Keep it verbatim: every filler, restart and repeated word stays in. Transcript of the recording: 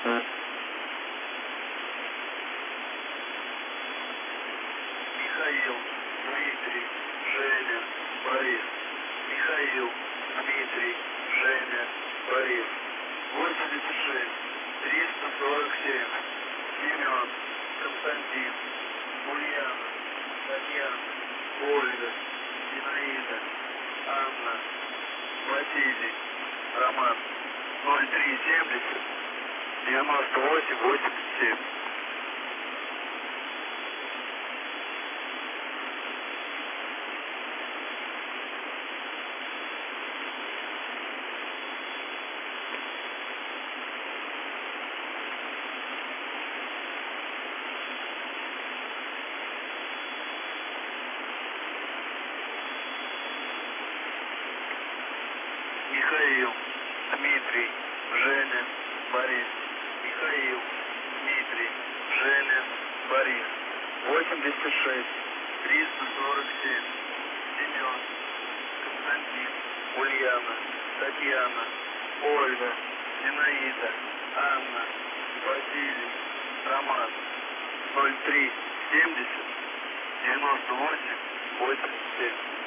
Михаил, Дмитрий, Женя, Борис. Михаил, Дмитрий, Женя, Борис. восемьдесят шесть, триста сорок семь. Семен, Константин, Ульяна, Татьяна, Ольга, Зинаида, Анна, Василий, Роман. ноль три семьдесят девяносто восемь восемьдесят семь. Михаил, Дмитрий, Женя, Борис. Михаил, Дмитрий, Женя, Борис. восемьдесят шесть, триста сорок семь. Семен, Константин, Ульяна, Татьяна, Ольга, Зинаида, Анна, Василий, Роман. ноль три семьдесят девяносто восемь восемьдесят семь.